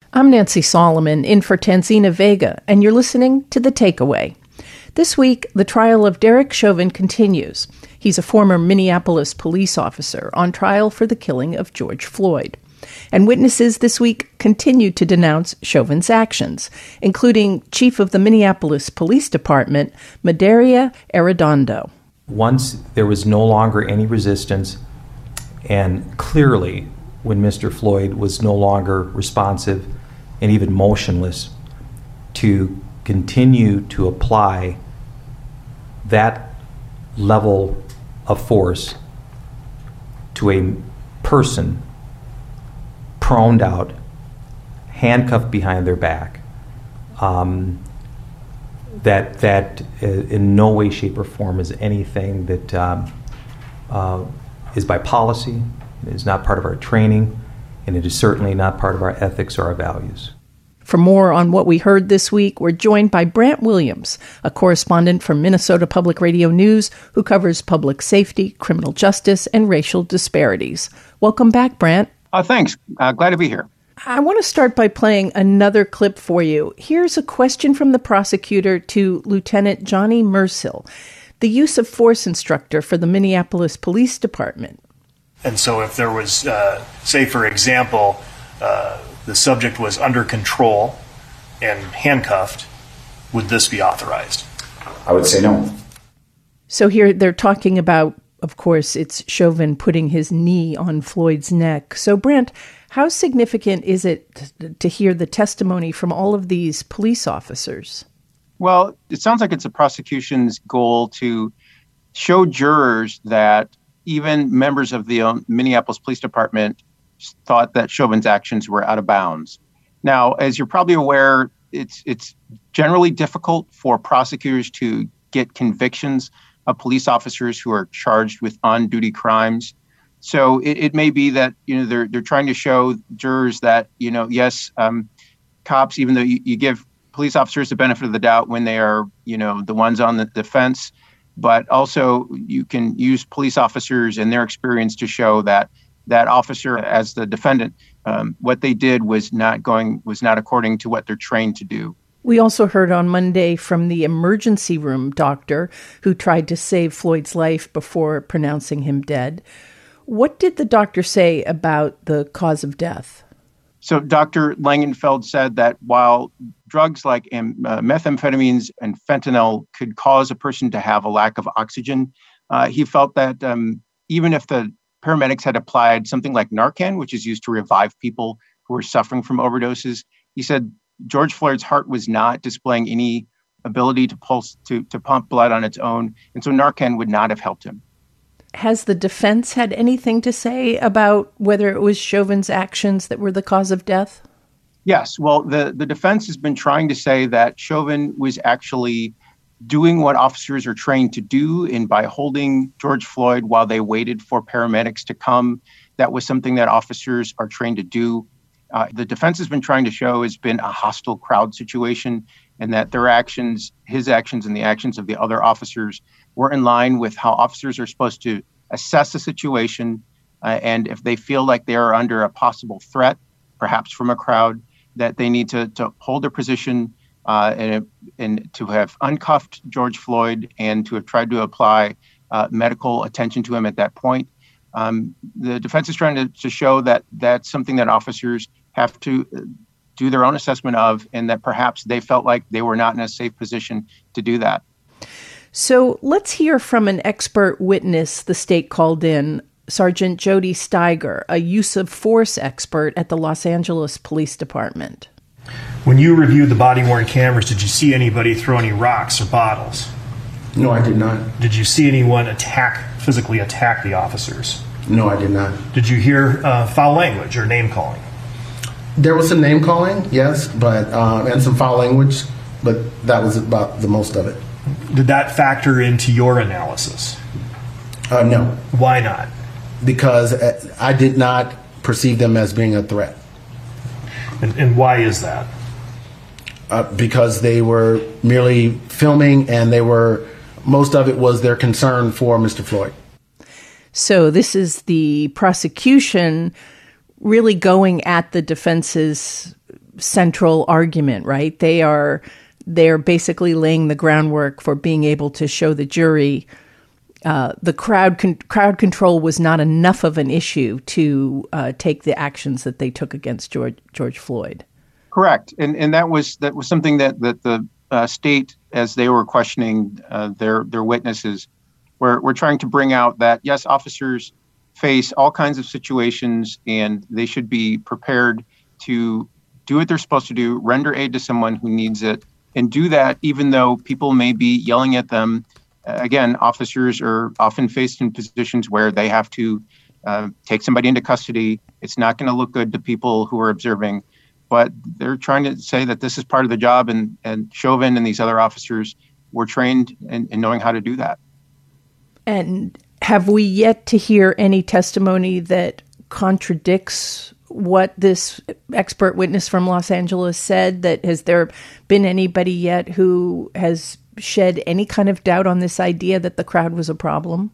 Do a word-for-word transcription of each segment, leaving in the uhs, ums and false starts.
I'm Nancy Solomon, in for Tanzina Vega, and you're listening to The Takeaway. This week, the trial of Derek Chauvin continues. He's a former Minneapolis police officer on trial for the killing of George Floyd. And witnesses this week continue to denounce Chauvin's actions, including Chief of the Minneapolis Police Department, Medaria Arredondo. Once there was no longer any resistance, and clearly when Mister Floyd was no longer responsive and even motionless, to continue to apply that level of force to a person proned out, handcuffed behind their back, um, that that in no way, shape, or form is anything that um, uh, is by policy, is not part of our training, and it is certainly not part of our ethics or our values. For more on what we heard this week, we're joined by Brant Williams, a correspondent from Minnesota Public Radio News who covers public safety, criminal justice, and racial disparities. Welcome back, Brant. Uh, thanks. Uh, glad to be here. I want to start by playing another clip for you. Here's a question from the prosecutor to Lieutenant Johnny Mersil, the use of force instructor for the Minneapolis Police Department. And so if there was, uh, say, for example, uh, the subject was under control and handcuffed, would this be authorized? I would say no. So here they're talking about, of course, it's Chauvin putting his knee on Floyd's neck. So, Brant, how significant is it to hear the testimony from all of these police officers? Well, it sounds like it's the prosecution's goal to show jurors that even members of the Minneapolis Police Department thought that Chauvin's actions were out of bounds. Now, as you're probably aware, it's it's generally difficult for prosecutors to get convictions of police officers who are charged with on-duty crimes. So it, it may be that, you know, they're they're trying to show jurors that, you know, yes, um, cops, even though you, you give police officers the benefit of the doubt when they are, you know, the ones on the defense, but also you can use police officers and their experience to show that that officer, as the defendant, um, what they did was not going was not according to what they're trained to do. We also heard on Monday from the emergency room doctor who tried to save Floyd's life before pronouncing him dead. What did the doctor say about the cause of death? So Doctor Langenfeld said that while drugs like um, uh, methamphetamines and fentanyl could cause a person to have a lack of oxygen, uh, he felt that um, even if the paramedics had applied something like Narcan, which is used to revive people who are suffering from overdoses, he said George Floyd's heart was not displaying any ability to pulse to, to pump blood on its own, and so Narcan would not have helped him. Has the defense had anything to say about whether it was Chauvin's actions that were the cause of death? Yes. Well, the, the defense has been trying to say that Chauvin was actually doing what officers are trained to do, and by holding George Floyd while they waited for paramedics to come, that was something that officers are trained to do. Uh, the defense has been trying to show has been a hostile crowd situation, and that their actions, his actions and the actions of the other officers were in line with how officers are supposed to assess the situation. Uh, and if they feel like they are under a possible threat, perhaps from a crowd, that they need to, to hold their position uh, and, and to have uncuffed George Floyd and to have tried to apply uh, medical attention to him at that point. Um, the defense is trying to, to show that that's something that officers have to do their own assessment of, and that perhaps they felt like they were not in a safe position to do that. So let's hear from an expert witness the state called in, Sergeant Jody Steiger, a use of force expert at the Los Angeles Police Department. When you reviewed the body-worn cameras, did you see anybody throw any rocks or bottles? No, I did not. Did you see anyone attack, physically attack the officers? No, I did not. Did you hear uh, foul language or name calling? There was some name calling, yes, but um, and some foul language, but that was about the most of it. Did that factor into your analysis? Uh, no. Why not? Because I did not perceive them as being a threat. And, and why is that? Uh, because they were merely filming, and they were, most of it was their concern for Mister Floyd. So this is the prosecution really going at the defense's central argument, right? They are they're basically laying the groundwork for being able to show the jury uh, the crowd con- crowd control was not enough of an issue to uh, take the actions that they took against George George Floyd. Correct, and and that was that was something that that the uh, state, as they were questioning uh, their their witnesses, were were trying to bring out that yes, officers face all kinds of situations, and they should be prepared to do what they're supposed to do, render aid to someone who needs it, and do that even though people may be yelling at them. Uh, again, officers are often faced in positions where they have to uh, take somebody into custody. It's not going to look good to people who are observing, but they're trying to say that this is part of the job, and, and Chauvin and these other officers were trained in, in knowing how to do that. And have we yet to hear any testimony that contradicts what this expert witness from Los Angeles said? That has there been anybody yet who has shed any kind of doubt on this idea that the crowd was a problem?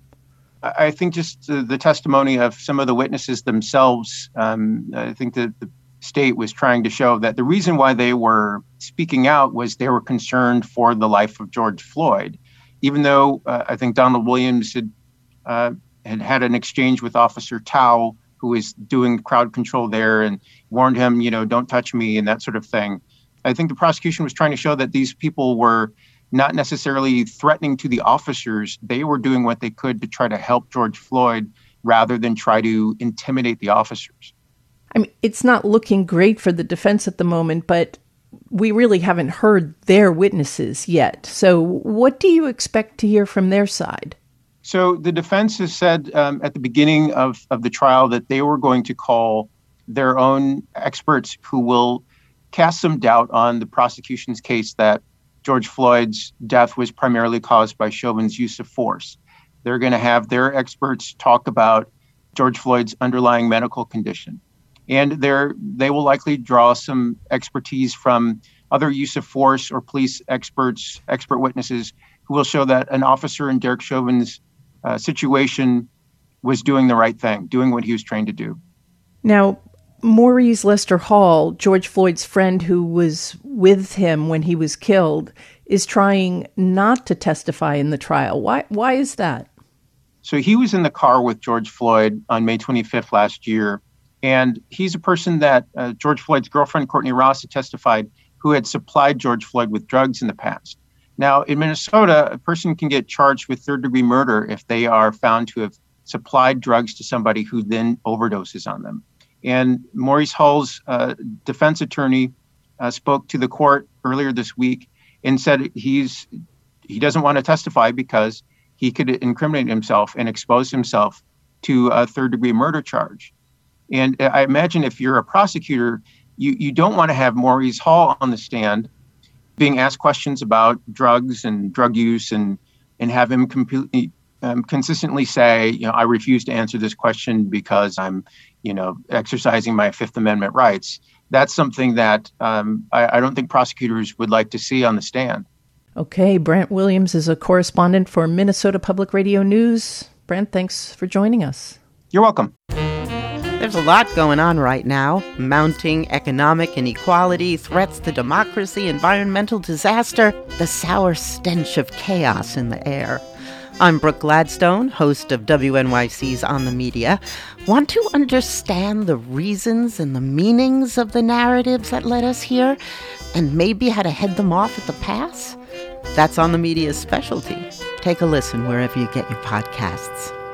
I think just the, the testimony of some of the witnesses themselves, um, I think that the state was trying to show that the reason why they were speaking out was they were concerned for the life of George Floyd. Even though uh, I think Donald Williams had, uh, had had an exchange with Officer Tao, who was doing crowd control there, and warned him, you know, don't touch me and that sort of thing. I think the prosecution was trying to show that these people were not necessarily threatening to the officers. They were doing what they could to try to help George Floyd rather than try to intimidate the officers. I mean, it's not looking great for the defense at the moment, but we really haven't heard their witnesses yet. So what do you expect to hear from their side? So the defense has said um, at the beginning of, of the trial that they were going to call their own experts who will cast some doubt on the prosecution's case that George Floyd's death was primarily caused by Chauvin's use of force. They're going to have their experts talk about George Floyd's underlying medical condition. And they're, they will likely draw some expertise from other use of force or police experts, expert witnesses, who will show that an officer in Derek Chauvin's uh, situation was doing the right thing, doing what he was trained to do. Now, Maurice Lester Hall, George Floyd's friend who was with him when he was killed, is trying not to testify in the trial. Why, why is that? So he was in the car with George Floyd on May twenty-fifth last year. And he's a person that uh, George Floyd's girlfriend, Courtney Ross, had testified who had supplied George Floyd with drugs in the past. Now, in Minnesota, a person can get charged with third-degree murder if they are found to have supplied drugs to somebody who then overdoses on them. And Maurice Hall's uh, defense attorney uh, spoke to the court earlier this week and said he's he doesn't want to testify because he could incriminate himself and expose himself to a third-degree murder charge. And I imagine if you're a prosecutor, you, you don't want to have Maurice Hall on the stand being asked questions about drugs and drug use and and have him completely um, consistently say, you know, I refuse to answer this question because I'm, you know, exercising my Fifth Amendment rights. That's something that um, I, I don't think prosecutors would like to see on the stand. Okay, Brant Williams is a correspondent for Minnesota Public Radio News. Brant, thanks for joining us. You're welcome. There's a lot going on right now. Mounting economic inequality, threats to democracy, environmental disaster, the sour stench of chaos in the air. I'm Brooke Gladstone, host of W N Y C's On the Media. Want to understand the reasons and the meanings of the narratives that led us here, and maybe how to head them off at the pass? That's On the Media's specialty. Take a listen wherever you get your podcasts.